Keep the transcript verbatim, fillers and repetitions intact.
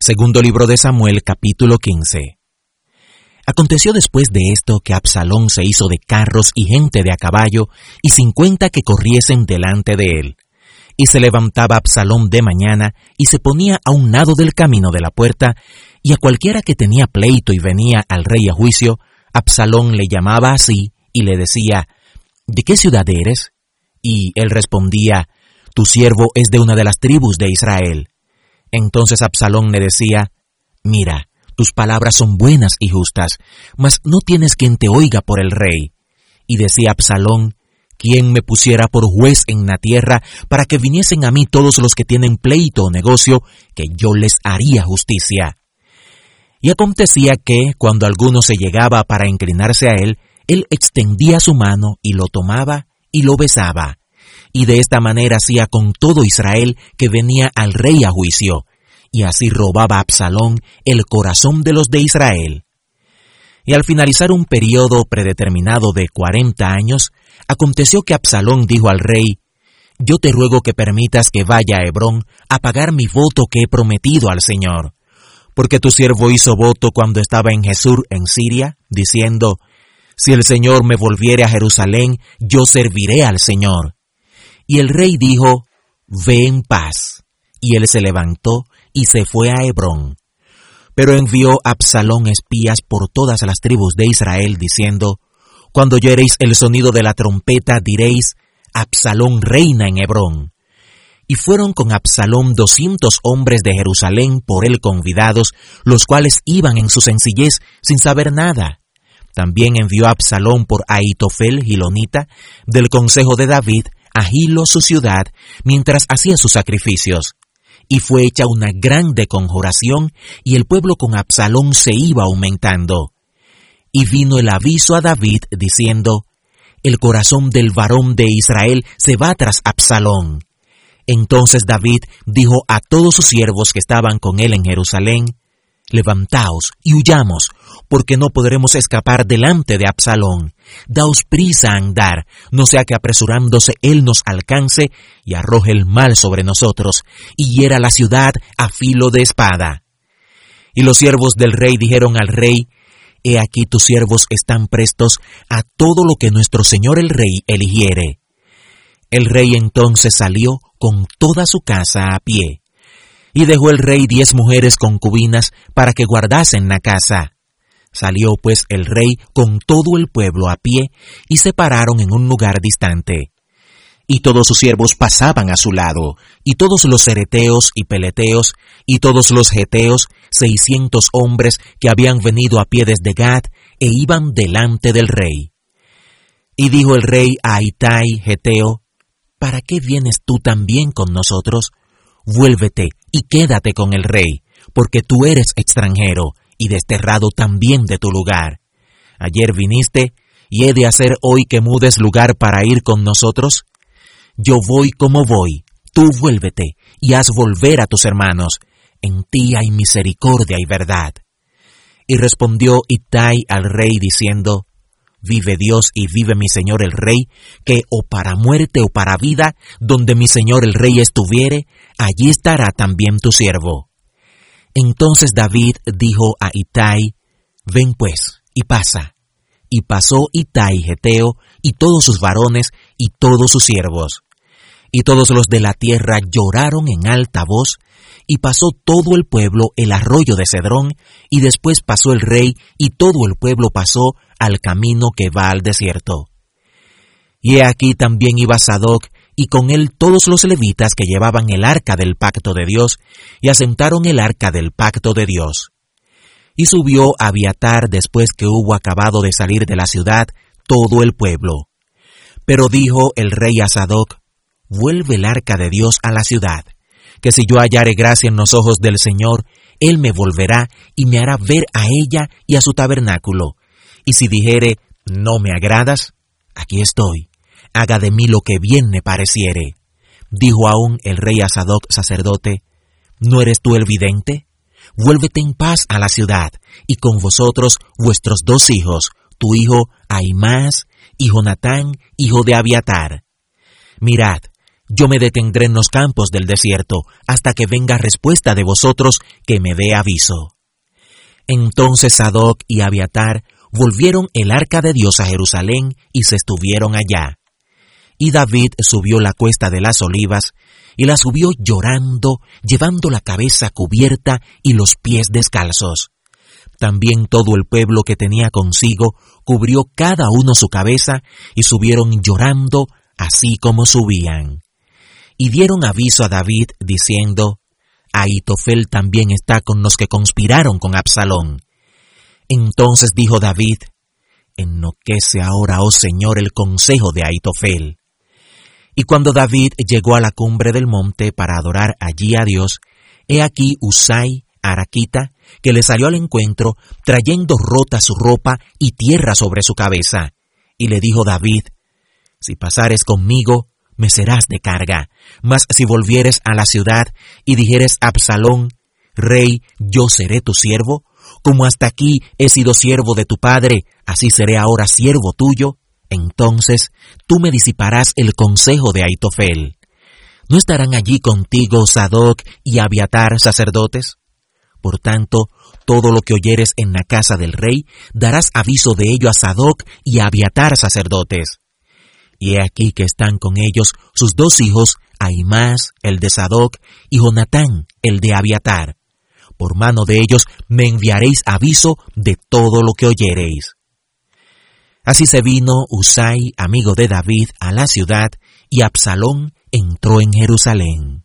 Segundo libro de Samuel, capítulo quince. Aconteció después de esto que Absalón se hizo de carros y gente de a caballo, y cincuenta que corriesen delante de él. Y se levantaba Absalón de mañana, y se ponía a un lado del camino de la puerta, y a cualquiera que tenía pleito y venía al rey a juicio, Absalón le llamaba así, y le decía, ¿de qué ciudad eres? Y él respondía, tu siervo es de una de las tribus de Israel. Entonces Absalón le decía, mira, tus palabras son buenas y justas, mas no tienes quien te oiga por el rey. Y decía Absalón, ¿quién me pusiera por juez en la tierra para que viniesen a mí todos los que tienen pleito o negocio, que yo les haría justicia? Y acontecía que, cuando alguno se llegaba para inclinarse a él, él extendía su mano y lo tomaba y lo besaba. Y de esta manera hacía con todo Israel que venía al rey a juicio. Y así robaba Absalón el corazón de los de Israel. Y al finalizar un periodo predeterminado de cuarenta años, aconteció que Absalón dijo al rey, yo te ruego que permitas que vaya a Hebrón a pagar mi voto que he prometido al Señor. Porque tu siervo hizo voto cuando estaba en Gesur en Siria, diciendo, si el Señor me volviere a Jerusalén, yo serviré al Señor. Y el rey dijo, ve en paz. Y él se levantó y se fue a Hebrón. Pero envió Absalón espías por todas las tribus de Israel, diciendo, cuando oyereis el sonido de la trompeta, diréis, Absalón reina en Hebrón. Y fueron con Absalón doscientos hombres de Jerusalén por él convidados, los cuales iban en su sencillez sin saber nada. También envió Absalón por Ahitofel Gilonita, del consejo de David, a Gilo su ciudad, mientras hacía sus sacrificios. Y fue hecha una grande conjuración, y el pueblo con Absalón se iba aumentando. Y vino el aviso a David, diciendo, el corazón del varón de Israel se va tras Absalón. Entonces David dijo a todos sus siervos que estaban con él en Jerusalén, levantaos y huyamos, porque no podremos escapar delante de Absalón. Daos prisa a andar, no sea que apresurándose él nos alcance y arroje el mal sobre nosotros, y hiera la ciudad a filo de espada. Y los siervos del rey dijeron al rey, he aquí tus siervos están prestos a todo lo que nuestro señor el rey eligiere. El rey entonces salió con toda su casa a pie. Y dejó el rey diez mujeres concubinas para que guardasen la casa. Salió pues el rey con todo el pueblo a pie, y se pararon en un lugar distante. Y todos sus siervos pasaban a su lado, y todos los cereteos y peleteos, y todos los geteos, seiscientos hombres que habían venido a pie desde Gad, e iban delante del rey. Y dijo el rey a Itai, geteo, ¿para qué vienes tú también con nosotros? Vuélvete y quédate con el rey, porque tú eres extranjero y desterrado también de tu lugar. Ayer viniste, y he de hacer hoy que mudes lugar para ir con nosotros. Yo voy como voy, tú vuélvete y haz volver a tus hermanos. En ti hay misericordia y verdad. Y respondió Itai al rey diciendo, vive Dios y vive mi señor el rey, que o para muerte o para vida, donde mi señor el rey estuviere, allí estará también tu siervo. Entonces David dijo a Itai, ven pues, y pasa. Y pasó Itai geteo, y todos sus varones, y todos sus siervos. Y todos los de la tierra lloraron en alta voz, y pasó todo el pueblo el arroyo de Cedrón, y después pasó el rey, y todo el pueblo pasó al camino que va al desierto. Y he aquí también iba Sadoc, y con él todos los levitas que llevaban el arca del pacto de Dios, y asentaron el arca del pacto de Dios. Y subió Abiatar después que hubo acabado de salir de la ciudad todo el pueblo. Pero dijo el rey a Sadoc, vuelve el arca de Dios a la ciudad, que si yo hallare gracia en los ojos del Señor, él me volverá y me hará ver a ella y a su tabernáculo. Y si dijere, no me agradas, aquí estoy, haga de mí lo que bien me pareciere. Dijo aún el rey a Sadoc sacerdote, ¿no eres tú el vidente? Vuélvete en paz a la ciudad, y con vosotros vuestros dos hijos, tu hijo Ahimaas y Jonatán, hijo de Abiatar. Mirad, yo me detendré en los campos del desierto hasta que venga respuesta de vosotros que me dé aviso. Entonces Sadoc y Abiatar volvieron el arca de Dios a Jerusalén y se estuvieron allá. Y David subió la cuesta de las olivas, y la subió llorando, llevando la cabeza cubierta y los pies descalzos. También todo el pueblo que tenía consigo cubrió cada uno su cabeza, y subieron llorando, así como subían. Y dieron aviso a David, diciendo, Ahitofel también está con los que conspiraron con Absalón. Entonces dijo David, enloquece ahora, oh Señor, el consejo de Ahitofel. Y cuando David llegó a la cumbre del monte para adorar allí a Dios, he aquí Husai, araquita, que le salió al encuentro, trayendo rota su ropa y tierra sobre su cabeza. Y le dijo David, si pasares conmigo, me serás de carga, mas si volvieres a la ciudad y dijeres a Absalón, rey, yo seré tu siervo, como hasta aquí he sido siervo de tu padre, así seré ahora siervo tuyo, entonces tú me disiparás el consejo de Ahitofel. ¿No estarán allí contigo Sadoc y Abiatar sacerdotes? Por tanto, todo lo que oyeres en la casa del rey, darás aviso de ello a Sadoc y a Abiatar sacerdotes. Y he aquí que están con ellos sus dos hijos, Ahimaas, el de Sadoc, y Jonatán, el de Abiatar. Por mano de ellos me enviaréis aviso de todo lo que oyereis. Así se vino Husai, amigo de David, a la ciudad, y Absalón entró en Jerusalén.